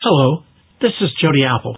Hello, this is Jody Apple.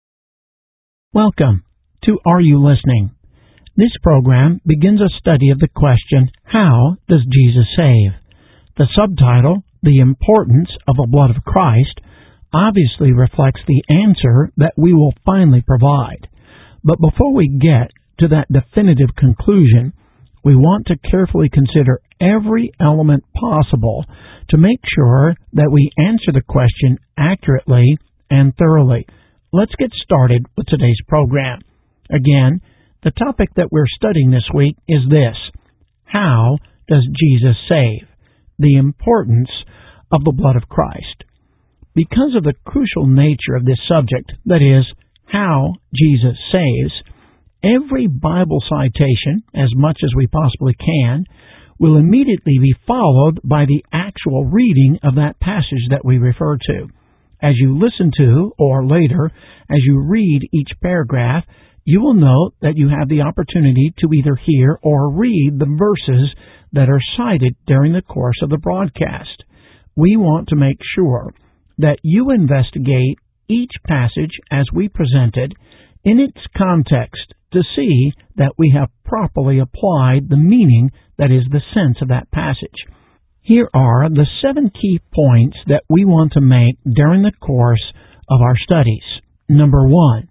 Welcome to Are You Listening? This program begins a study of the question, How does Jesus save? The subtitle, The Importance of the Blood of Christ, obviously reflects the answer that we will finally provide. But before we get to that definitive conclusion, we want to carefully consider every element possible to make sure that we answer the question accurately and thoroughly. Let's get started with today's program. Again, the topic that we're studying this week is this: How does Jesus save? The importance of the blood of Christ. Because of the crucial nature of this subject, that is, how Jesus saves, every Bible citation, as much as we possibly can, will immediately be followed by the actual reading of that passage that we refer to. As you listen to, or later, as you read each paragraph, you will note that you have the opportunity to either hear or read the verses that are cited during the course of the broadcast. We want to make sure that you investigate each passage as we present it in its context to see that we have properly applied the meaning that is the sense of that passage. Here are the 7 key points that we want to make during the course of our studies. Number 1,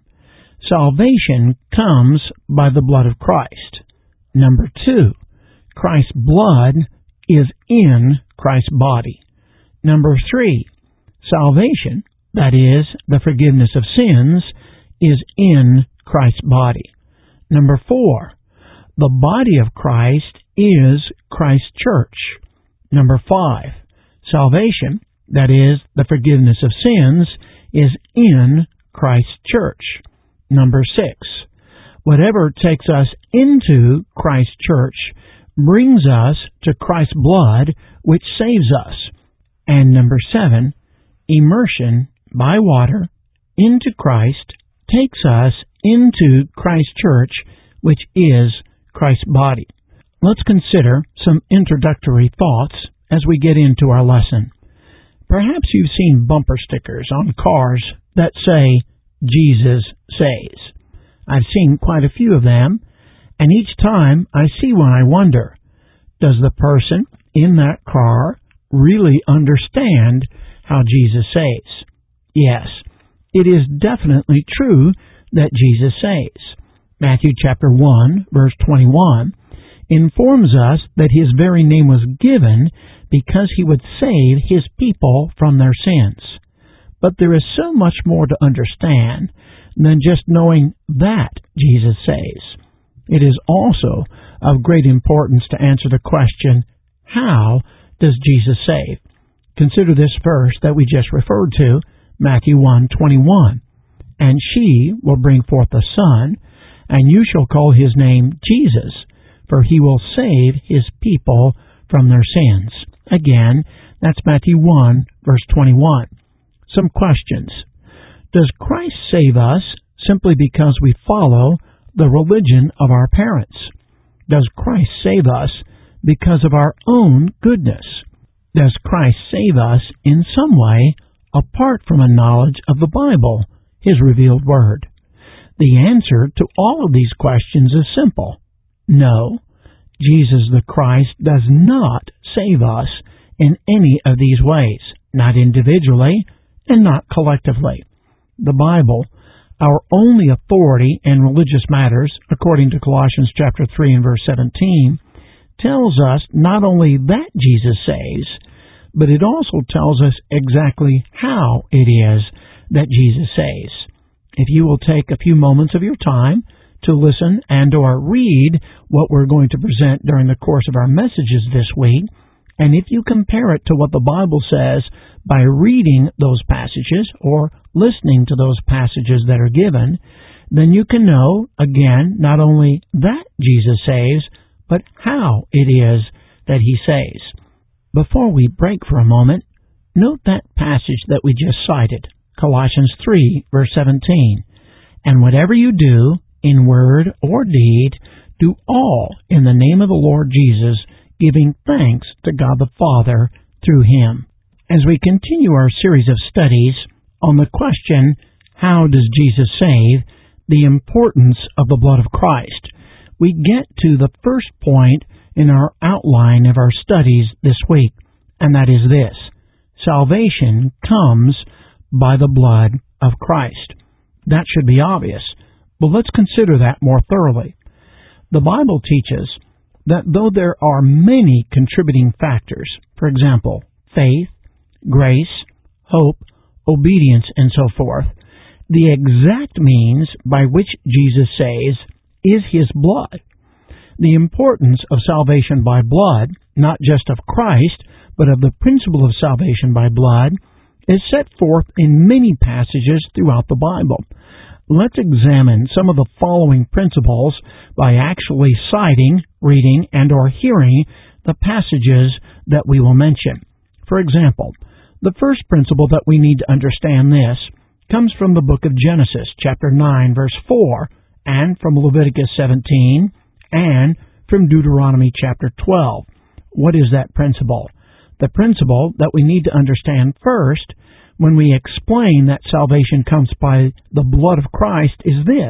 salvation comes by the blood of Christ. Number 2, Christ's blood is in Christ's body. Number 3, salvation, that is, the forgiveness of sins, is in Christ's body. Number 4, the body of Christ is Christ's church. Number 5, salvation, that is, the forgiveness of sins, is in Christ's church. Number 6, whatever takes us into Christ's church brings us to Christ's blood, which saves us. And number 7, immersion by water into Christ takes us into Christ's church, which is Christ's body. Let's consider some introductory thoughts as we get into our lesson. Perhaps you've seen bumper stickers on cars that say, Jesus saves. I've seen quite a few of them, and each time I see one I wonder, does the person in that car really understand how Jesus saves? Yes, it is definitely true that Jesus saves. Matthew chapter 1, verse 21, informs us that His very name was given because He would save His people from their sins. But there is so much more to understand than just knowing that Jesus saves. It is also of great importance to answer the question, how does Jesus save? Consider this verse that we just referred to, Matthew 1:21. And she will bring forth a son, and you shall call his name Jesus, for he will save his people from their sins. Again, that's Matthew 1, verse 21. Some questions. Does Christ save us simply because we follow the religion of our parents? Does Christ save us because of our own goodness? Does Christ save us in some way apart from a knowledge of the Bible, His revealed Word? The answer to all of these questions is simple. No, Jesus the Christ does not save us in any of these ways, not individually and not collectively. The Bible, our only authority in religious matters, according to Colossians chapter 3 and verse 17, tells us not only that Jesus saves, but it also tells us exactly how it is that Jesus saves. If you will take a few moments of your time to listen and or read what we're going to present during the course of our messages this week, and if you compare it to what the Bible says by reading those passages or listening to those passages that are given, then you can know, again, not only that Jesus saves, but how it is that He saves. Before we break for a moment, note that passage that we just cited, Colossians 3, verse 17. And whatever you do, in word or deed, do all in the name of the Lord Jesus, giving thanks to God the Father through Him. As we continue our series of studies on the question, how does Jesus save? The importance of the blood of Christ. We get to the first point in our outline of our studies this week, and that is this: salvation comes by the blood of Christ. That should be obvious, but let's consider that more thoroughly. The Bible teaches that though there are many contributing factors, for example, faith, grace, hope, obedience, and so forth, the exact means by which Jesus saves is His blood. The importance of salvation by blood, not just of Christ, but of the principle of salvation by blood, is set forth in many passages throughout the Bible. Let's examine some of the following principles by actually citing, reading, and/or hearing the passages that we will mention. For example, the first principle that we need to understand this comes from the book of Genesis, chapter 9, verse 4, and from Leviticus 17, and from Deuteronomy chapter 12. What is that principle? The principle that we need to understand first when we explain that salvation comes by the blood of Christ is this: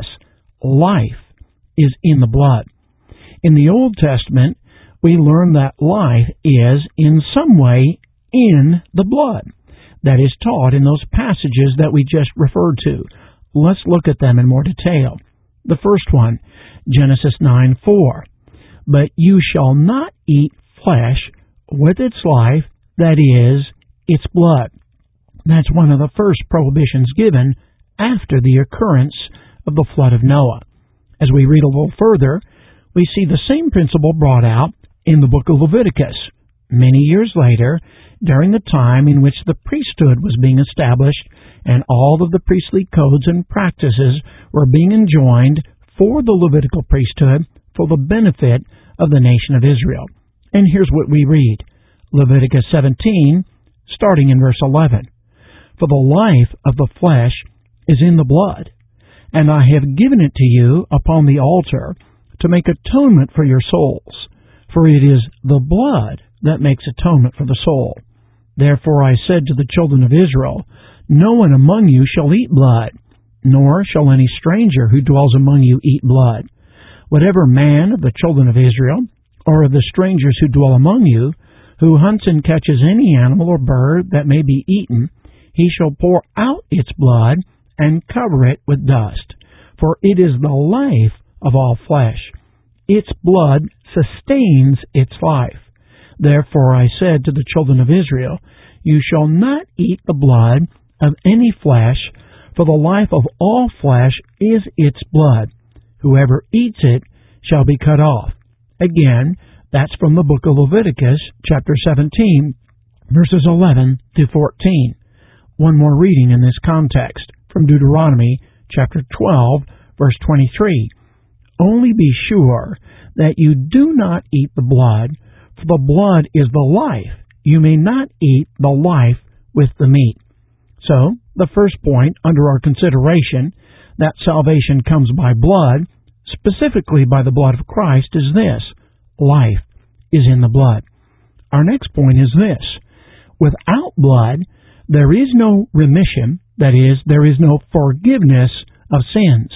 life is in the blood. In the Old Testament, we learn that life is in some way in the blood. That is taught in those passages that we just referred to. Let's look at them in more detail. The first one, Genesis 9:4. But you shall not eat flesh with its life, that is, its blood. That's one of the first prohibitions given after the occurrence of the flood of Noah. As we read a little further, we see the same principle brought out in the book of Leviticus. Many years later, during the time in which the priesthood was being established and all of the priestly codes and practices were being enjoined for the Levitical priesthood for the benefit of the nation of Israel. And here's what we read. Leviticus 17, starting in verse 11. For the life of the flesh is in the blood, and I have given it to you upon the altar to make atonement for your souls. For it is the blood that makes atonement for the soul. Therefore I said to the children of Israel, no one among you shall eat blood, nor shall any stranger who dwells among you eat blood. Whatever man of the children of Israel, or of the strangers who dwell among you, who hunts and catches any animal or bird that may be eaten, he shall pour out its blood and cover it with dust. For it is the life of all flesh. Its blood sustains its life. Therefore I said to the children of Israel, you shall not eat the blood of any flesh, for the life of all flesh is its blood. Whoever eats it shall be cut off. Again, that's from the book of Leviticus, chapter 17, verses 11 to 14. One more reading in this context, from Deuteronomy, chapter 12, verse 23. Only be sure that you do not eat the blood, for the blood is the life. You may not eat the life with the meat. So, the first point under our consideration, that salvation comes by blood, specifically by the blood of Christ, is this: life is in the blood. Our next point is this: without blood, there is no remission, that is, there is no forgiveness of sins.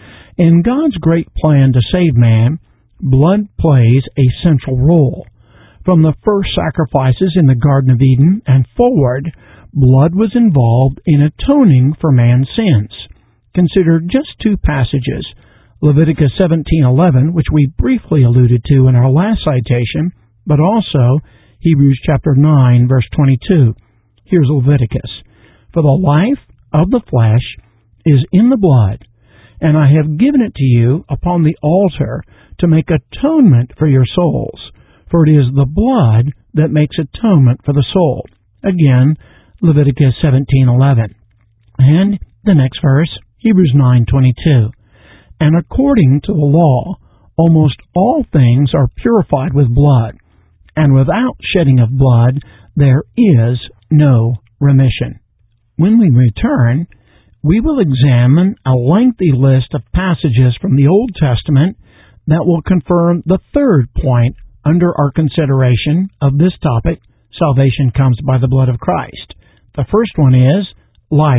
In God's great plan to save man, blood plays a central role. From the first sacrifices in the Garden of Eden and forward, blood was involved in atoning for man's sins. Consider just two passages, Leviticus 17:11, which we briefly alluded to in our last citation, but also Hebrews chapter 9, verse 22. Here's Leviticus. For the life of the flesh is in the blood, and I have given it to you upon the altar to make atonement for your souls. For it is the blood that makes atonement for the soul. Again, Leviticus 17:11. And the next verse, Hebrews 9:22. And according to the law, almost all things are purified with blood, and without shedding of blood there is no remission. When we return, we will examine a lengthy list of passages from the Old Testament that will confirm the third point under our consideration of this topic: salvation comes by the blood of Christ. The first one is, life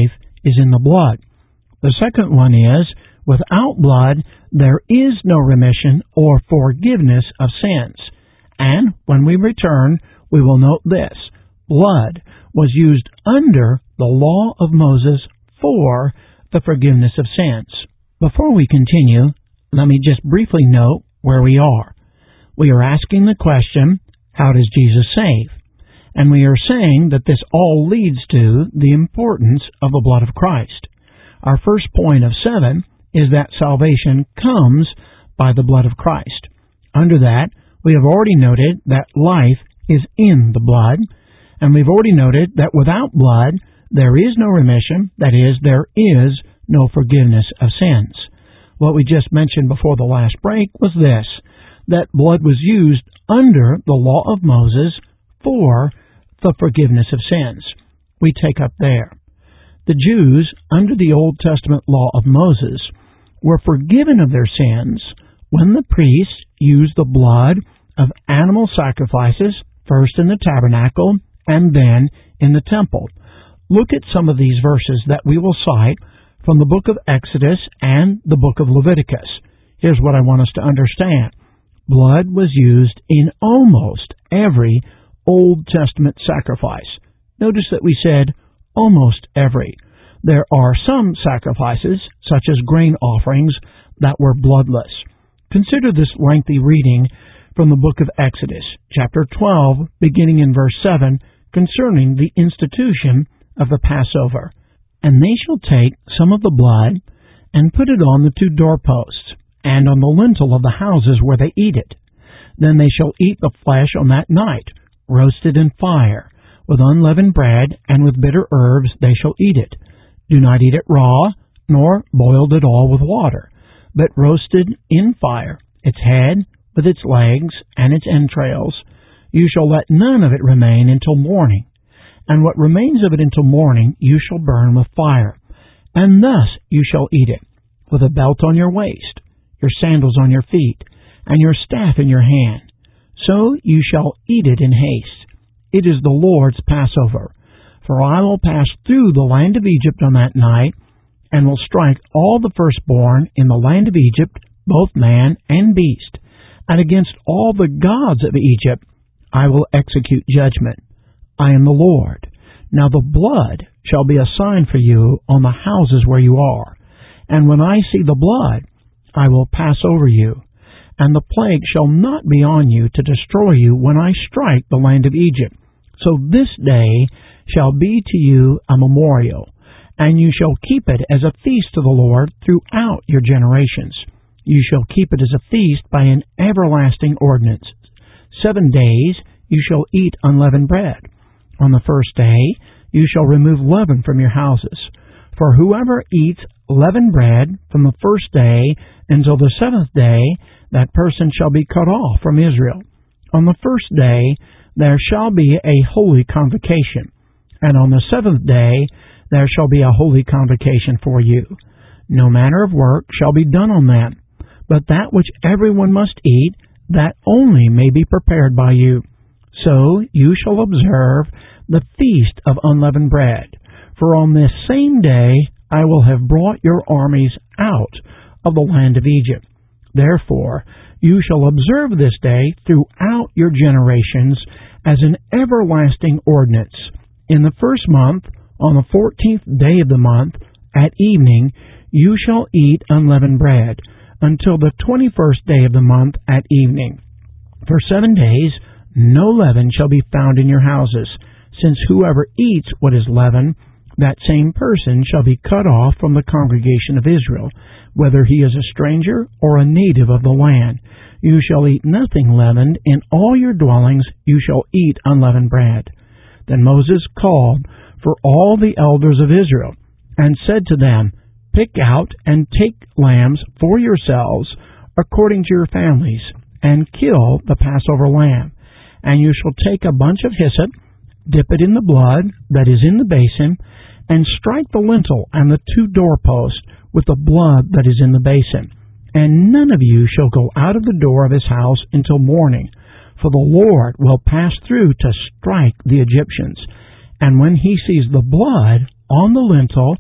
is in the blood. The second one is, without blood, there is no remission or forgiveness of sins. And when we return, we will note this: blood was used under the law of Moses for the forgiveness of sins. Before we continue, let me just briefly note where we are. We are asking the question, how does Jesus save? And we are saying that this all leads to the importance of the blood of Christ. Our first point of 7 is that salvation comes by the blood of Christ. Under that, we have already noted that life is in the blood, and we've already noted that without blood, there is no remission, that is, there is no forgiveness of sins. What we just mentioned before the last break was this, that blood was used under the law of Moses for the forgiveness of sins. We take up there. The Jews, under the Old Testament law of Moses, were forgiven of their sins when the priests used the blood of animal sacrifices, first in the tabernacle and then in the temple. Look at some of these verses that we will cite from the book of Exodus and the book of Leviticus. Here's what I want us to understand. Blood was used in almost every Old Testament sacrifice. Notice that we said almost every. There are some sacrifices, such as grain offerings, that were bloodless. Consider this lengthy reading from the book of Exodus, chapter 12, beginning in verse 7, concerning the institution of the Passover. And they shall take some of the blood and put it on the 2 doorposts, and on the lintel of the houses where they eat it. Then they shall eat the flesh on that night, roasted in fire. With unleavened bread and with bitter herbs they shall eat it. Do not eat it raw, nor boiled at all with water, but roasted in fire, its head with its legs and its entrails. You shall let none of it remain until morning. And what remains of it until morning you shall burn with fire. And thus you shall eat it, with a belt on your waist, your sandals on your feet, and your staff in your hand. So you shall eat it in haste. It is the Lord's Passover. For I will pass through the land of Egypt on that night, and will strike all the firstborn in the land of Egypt, both man and beast. And against all the gods of Egypt I will execute judgment. I am the Lord. Now the blood shall be a sign for you on the houses where you are. And when I see the blood, I will pass over you. And the plague shall not be on you to destroy you when I strike the land of Egypt. So this day shall be to you a memorial, and you shall keep it as a feast to the Lord throughout your generations. You shall keep it as a feast by an everlasting ordinance. 7 days you shall eat unleavened bread. On the first day you shall remove leaven from your houses. For whoever eats leavened bread from the first day until the 7th day, that person shall be cut off from Israel. On the first day there shall be a holy convocation, and on the 7th day there shall be a holy convocation for you. No manner of work shall be done on them, but that which everyone must eat, that only may be prepared by you. So you shall observe the feast of unleavened bread. For on this same day I will have brought your armies out of the land of Egypt. Therefore you shall observe this day throughout your generations as an everlasting ordinance. In the first month, on the 14th day of the month, at evening, you shall eat unleavened bread, until the 21st day of the month at evening. For 7 days no leaven shall be found in your houses, since whoever eats what is leavened, that same person shall be cut off from the congregation of Israel, whether he is a stranger or a native of the land. You shall eat nothing leavened. In all your dwellings you shall eat unleavened bread. Then Moses called for all the elders of Israel, and said to them, Pick out and take lambs for yourselves, according to your families, and kill the Passover lamb. And you shall take a bunch of hyssop, dip it in the blood that is in the basin, and strike the lintel and the 2 doorposts with the blood that is in the basin. And none of you shall go out of the door of his house until morning, for the Lord will pass through to strike the Egyptians. And when he sees the blood on the lintel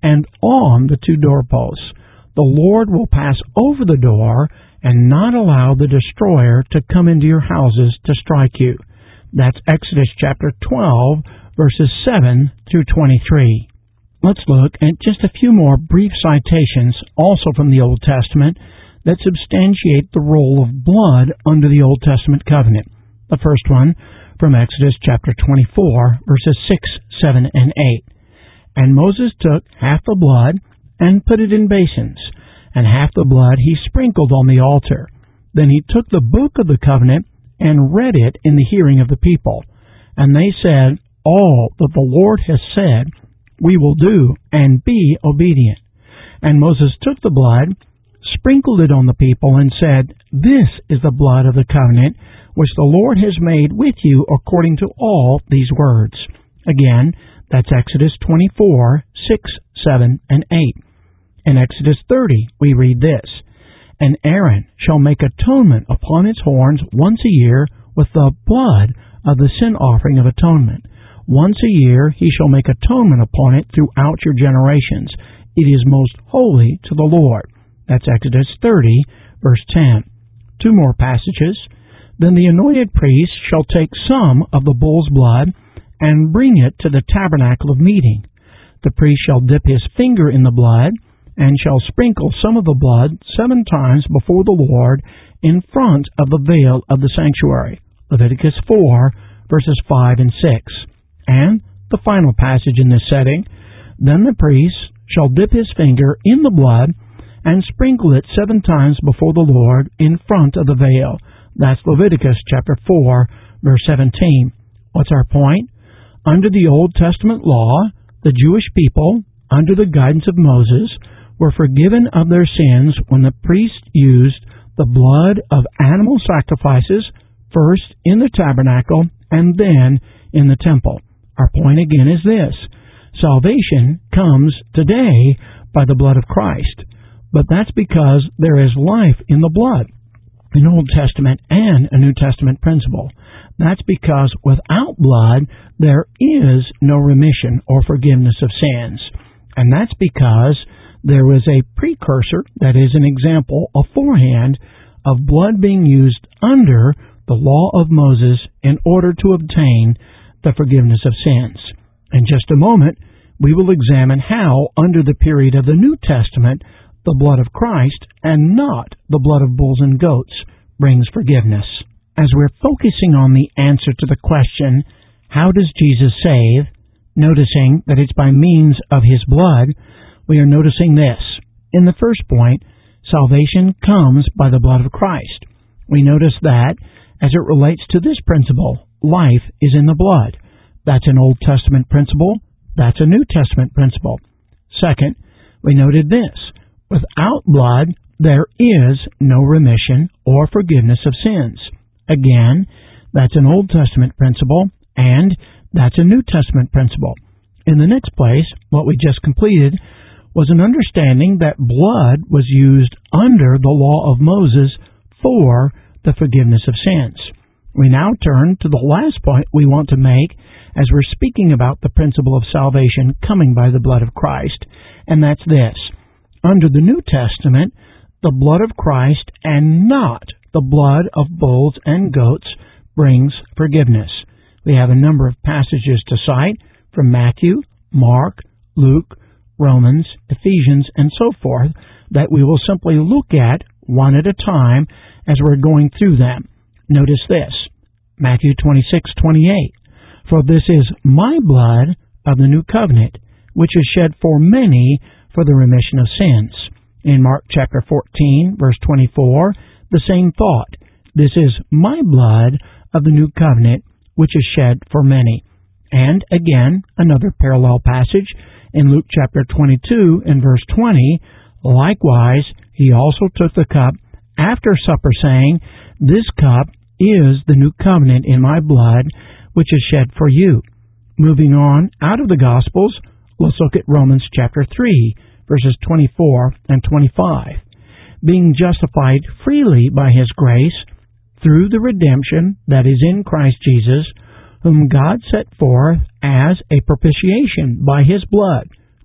and on the 2 doorposts. The Lord will pass over the door and not allow the destroyer to come into your houses to strike you. That's Exodus chapter 12, verses 7 through 23. Let's look at just a few more brief citations, also from the Old Testament, that substantiate the role of blood under the Old Testament covenant. The first one from Exodus chapter 24, verses 6, 7, and 8. And Moses took half the blood and put it in basins, and half the blood he sprinkled on the altar. Then he took the book of the covenant and read it in the hearing of the people. And they said, All that the Lord has said, we will do, and be obedient. And Moses took the blood, sprinkled it on the people, and said, This is the blood of the covenant, which the Lord has made with you according to all these words. Again, that's Exodus 24, 6, 7, and 8. In Exodus 30, we read this, And Aaron shall make atonement upon its horns once a year with the blood of the sin offering of atonement. Once a year he shall make atonement upon it throughout your generations. It is most holy to the Lord. That's Exodus 30, verse 10. 2 more passages. Then the anointed priest shall take some of the bull's blood and bring it to the tabernacle of meeting. The priest shall dip his finger in the blood and shall sprinkle some of the blood 7 times before the Lord in front of the veil of the sanctuary. Leviticus 4, verses 5 and 6. And the final passage in this setting, Then the priest shall dip his finger in the blood and sprinkle it 7 times before the Lord in front of the veil. That's Leviticus chapter 4, verse 17. What's our point? Under the Old Testament law, the Jewish people, under the guidance of Moses, were forgiven of their sins when the priest used the blood of animal sacrifices, first in the tabernacle and then in the temple. Our point again is this. Salvation comes today by the blood of Christ, but that's because there is life in the blood, an Old Testament and a New Testament principle. That's because without blood, there is no remission or forgiveness of sins. And that's because there was a precursor, that is an example beforehand, of blood being used under the law of Moses in order to obtain the forgiveness of sins. In just a moment, we will examine how, under the period of the New Testament, the blood of Christ and not the blood of bulls and goats brings forgiveness. As we're focusing on the answer to the question, how does Jesus save, noticing that it's by means of His blood, we are noticing this. In the first point, salvation comes by the blood of Christ. We notice that, as it relates to this principle, life is in the blood. That's an Old Testament principle. That's a New Testament principle. Second, we noted this. Without blood, there is no remission or forgiveness of sins. Again, that's an Old Testament principle, and that's a New Testament principle. In the next place, what we just completed was an understanding that blood was used under the law of Moses for the forgiveness of sins. We now turn to the last point we want to make as we're speaking about the principle of salvation coming by the blood of Christ, and that's this. Under the New Testament, the blood of Christ and not the blood of bulls and goats brings forgiveness. We have a number of passages to cite from Matthew, Mark, Luke, Romans, Ephesians, and so forth that we will simply look at one at a time as we're going through them. Notice this, Matthew 26:28. For this is my blood of the new covenant, which is shed for many for the remission of sins. In Mark chapter 14, verse 24, the same thought. This is my blood of the new covenant, which is shed for many. And again, another parallel passage in Luke chapter 22 and verse 20, likewise, he also took the cup after supper, saying, This cup is the new covenant in my blood, which is shed for you. Moving on out of the Gospels, let's look at Romans chapter 3, verses 24 and 25. Being justified freely by His grace, through the redemption that is in Christ Jesus, whom God set forth as a propitiation by His blood,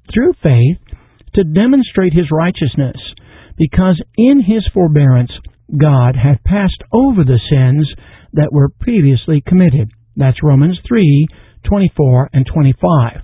through faith to demonstrate His righteousness, because in His forbearance God had passed over the sins that were previously committed. That's Romans 3:24 and 25.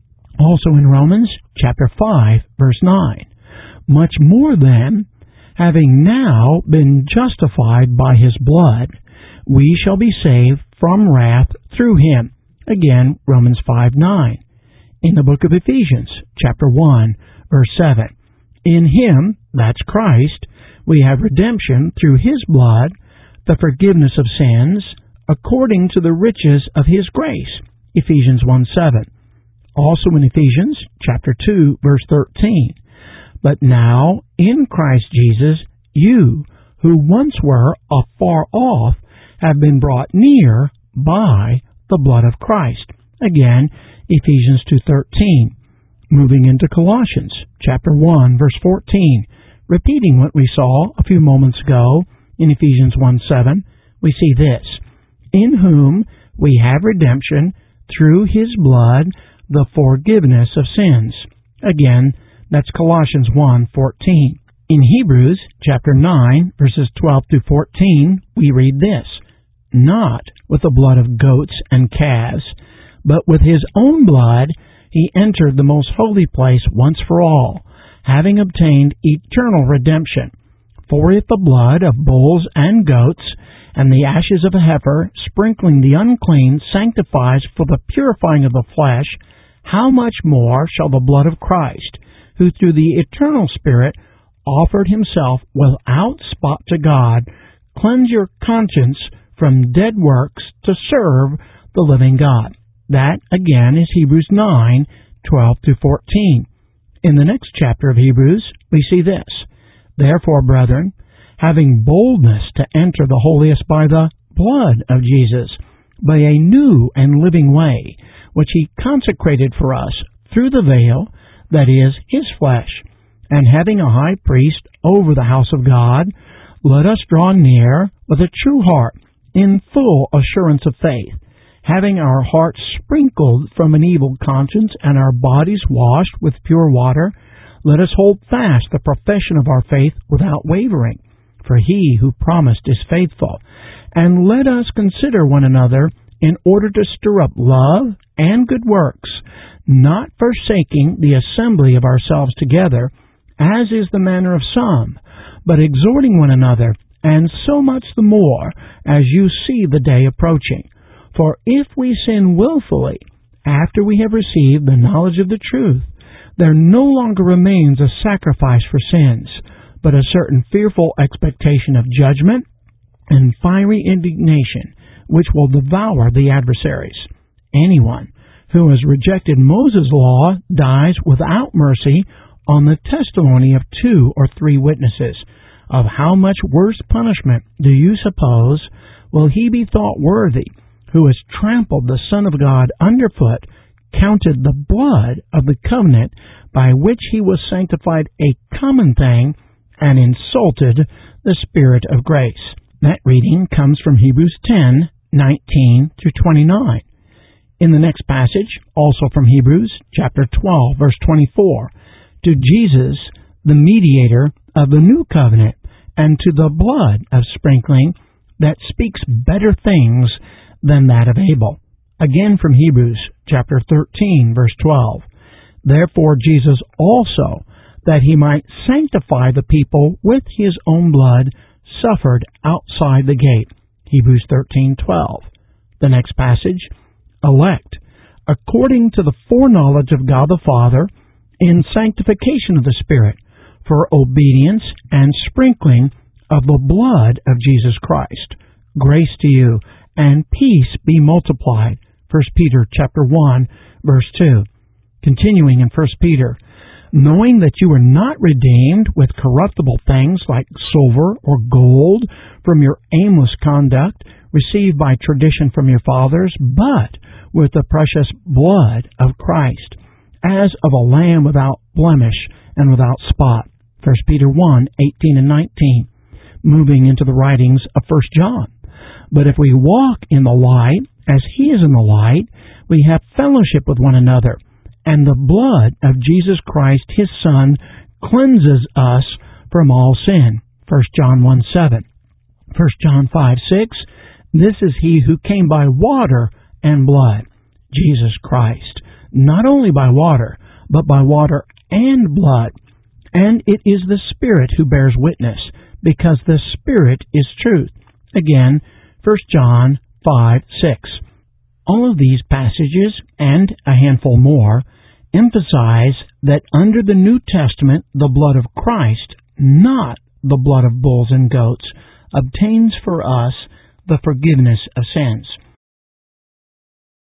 Also in Romans chapter 5, verse 9. Much more then, having now been justified by His blood, we shall be saved from wrath through Him. Again, Romans 5:9. In the book of Ephesians, chapter 1, verse 7. In Him, that's Christ, we have redemption through His blood, the forgiveness of sins, according to the riches of His grace. Ephesians 1:7. Also in Ephesians, chapter 2, verse 13. But now, in Christ Jesus, you, who once were afar off, have been brought near by the blood of Christ. Again, Ephesians 2:13. Moving into Colossians, chapter 1, verse 14. Repeating what we saw a few moments ago in Ephesians 1:7, we see this: in whom we have redemption through His blood, the forgiveness of sins. Again, that's Colossians 1:14. In Hebrews chapter 9, verses 12 through 14, we read this: not with the blood of goats and calves, but with His own blood He entered the most holy place once for all, having obtained eternal redemption. For if the blood of bulls and goats and the ashes of a heifer, sprinkling the unclean, sanctifies for the purifying of the flesh, how much more shall the blood of Christ, who through the eternal Spirit offered Himself without spot to God, cleanse your conscience from dead works to serve the living God. That, again, is Hebrews 9:12 through 14. In the next chapter of Hebrews, we see this: therefore, brethren, having boldness to enter the holiest by the blood of Jesus, by a new and living way, which He consecrated for us through the veil, that is, His flesh, and having a high priest over the house of God, let us draw near with a true heart, in full assurance of faith, having our hearts sprinkled from an evil conscience and our bodies washed with pure water. Let us hold fast the profession of our faith without wavering, for He who promised is faithful. And let us consider one another in order to stir up love and good works, not forsaking the assembly of ourselves together, as is the manner of some, but exhorting one another, and so much the more as you see the day approaching. For if we sin willfully, after we have received the knowledge of the truth, there no longer remains a sacrifice for sins, but a certain fearful expectation of judgment and fiery indignation, which will devour the adversaries. Anyone who has rejected Moses' law dies without mercy on the testimony of 2 or 3 witnesses. Of how much worse punishment do you suppose will he be thought worthy, who has trampled the Son of God underfoot, counted the blood of the covenant by which he was sanctified a common thing, and insulted the Spirit of grace? That reading comes from Hebrews 10:19 through 29. In the next passage, also from Hebrews chapter 12, verse 24, to Jesus, the mediator of the new covenant, and to the blood of sprinkling that speaks better things than that of Abel. Again from Hebrews chapter 13, verse 12. Therefore Jesus also, that He might sanctify the people with His own blood, suffered outside the gate. Hebrews 13:12. The next passage, elect, according to the foreknowledge of God the Father, in sanctification of the Spirit, for obedience and sprinkling of the blood of Jesus Christ. Grace to you, and peace be multiplied. 1 Peter chapter 1, verse 2. Continuing in 1 Peter, knowing that you are not redeemed with corruptible things like silver or gold from your aimless conduct received by tradition from your fathers, but with the precious blood of Christ, as of a lamb without blemish and without spot. 1 Peter 1:18 and 19. Moving into the writings of 1 John. But if we walk in the light, as He is in the light, we have fellowship with one another, and the blood of Jesus Christ, His Son, cleanses us from all sin. 1 John 1:7. 1 John 5:6. This is He who came by water and blood, Jesus Christ, not only by water, but by water and blood. And it is the Spirit who bears witness, because the Spirit is truth. Again, 1 John 5:6. All of these passages, and a handful more, emphasize that under the New Testament, the blood of Christ, not the blood of bulls and goats, obtains for us the forgiveness of sins.